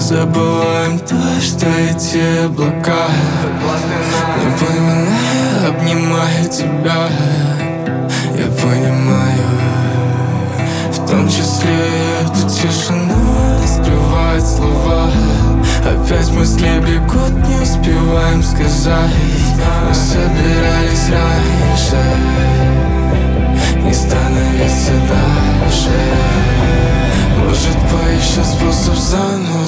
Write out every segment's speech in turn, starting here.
забываем то, что эти облака. Напоминаю, обнимаю тебя. Я понимаю, в том числе эту тишину не скрывают слова. Опять мысли бегут, не успеваем сказать. Мы собирались раньше, не становиться дальше. Может, поищем способ заново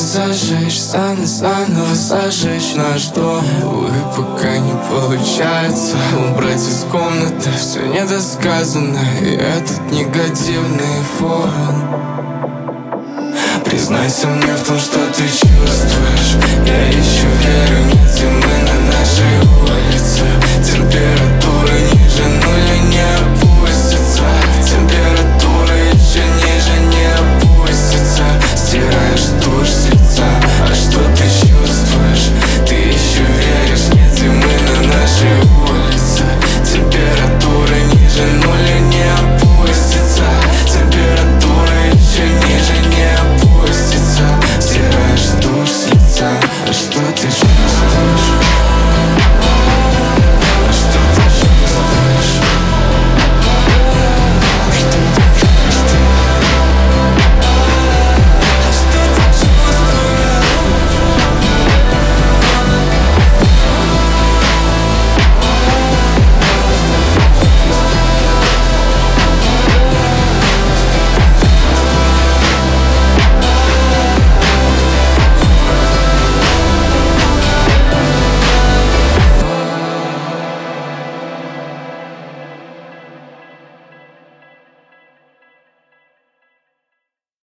зажечь наш дом. Увы, пока не получается убрать из комнаты все недосказанное и этот негативный фон. Признайся мне в том, что ты чувствуешь. Я ищу веру, нити мы на нашей улице. Температура